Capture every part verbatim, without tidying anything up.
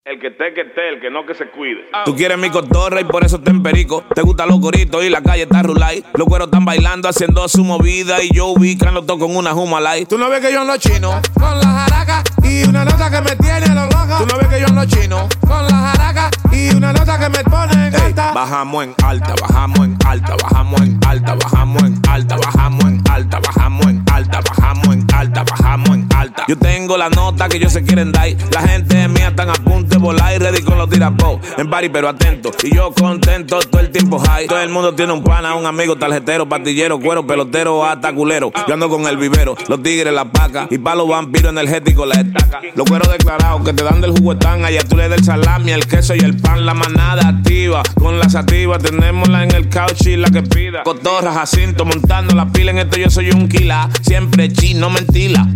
El que esté, que esté, el que no, que se cuide. Tú quieres mi cotorra y por eso te emperico. Te gustan los coritos y la calle está rulay. Los cueros están bailando, haciendo su movida y yo ubicando todo con una Humalay. Tú no ves que yo en los chinos con la jaraca y una nota que me tiene loca. Tú no ves que yo en los chinos con la jaraca y una nota que me pone en alta. Bajamos en alta, bajamos en alta, bajamos en alta, bajamos en alta, bajamos en alta, bajamos en alta, bajamos en alta, bajamos en alta. Yo tengo la nota que ellos se quieren dar. La gente mía están a punto de volar y ready con los tirapos. En party pero atento y yo contento todo el tiempo high. Todo el mundo tiene un pana, un amigo, tarjetero, pastillero, cuero, pelotero, hasta culero. Yo ando con el vivero, los tigres, la paca y pa' los vampiros energéticos la estaca. Los cueros declarados que te dan del jugo están allá. Tú le das el salami, el queso y el pan. La manada activa, con la sativa tenémosla en el couch y la que pida. Cotorra, Jacinto, montando la pila. En esto yo soy un kila, siempre chino, mentira.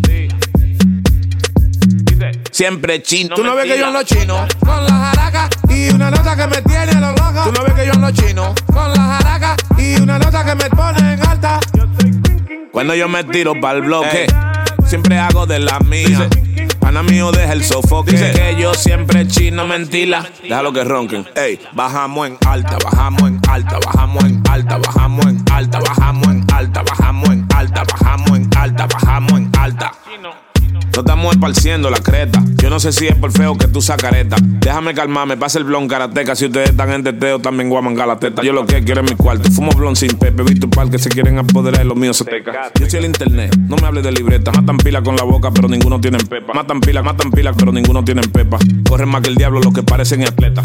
Siempre chino. Tú no mentira. ves que yo en los chinos con la jaraca y una nota que me tiene loca. Tú no ves que yo en los chinos con la jaraca y una nota que me pone en alta. Cuando yo me tiro pa'l bloque, siempre hago de la mía. Pana mío, deja el sofoque. Dice que yo siempre chino, mentira. Déjalo que ronquen. Ey, bajamos en alta, bajamos en alta, bajamos en alta, bajamos en alta, bajamos en alta, bajamos en alta, bajamos en alta, bajamos en alta. No estamos esparciendo la creta. Yo no sé si es por feo que tú sacareta. Déjame calmarme, pasa el blon karateca. Si ustedes están en teteo, también guaman la teta. Yo lo que quiero es mi cuarto. Fumo blon sin pepe. Visto un par que se quieren apoderar de los míos soteca. Yo soy el internet, no me hables de libreta. Matan pila con la boca, pero ninguno tienen pepa. Matan pila, matan pila, pero ninguno tienen pepa. Corren más que el diablo los que parecen atletas.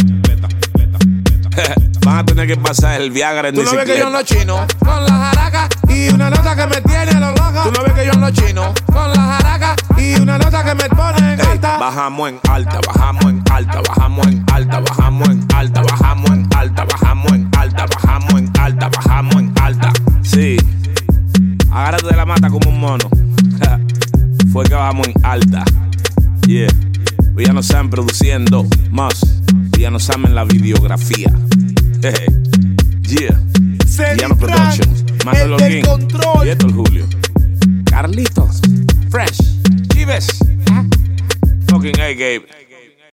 Van a tener que pasar el Viagra en Tú no ves bicicleta. que yo en los chinos con la jaraca y una nota que me tiene loca. Tú no ves que yo en los chinos con la jaraca y una nota que me pone en alta. Bajamos en alta, bajamos en alta, bajamos en alta, bajamos en alta, bajamos en alta, bajamos en alta, bajamos en alta, bajamos en alta. Sí, agárrate de la mata como un mono. Fue que bajamos en alta. Yeah, ya nos están produciendo más. Ya nos saben la videografía. Hey, yeah, Villano Productions, Manuel Holguín y esto es Julio. Carlitos, Fresh, Chives, fucking A, Gabe.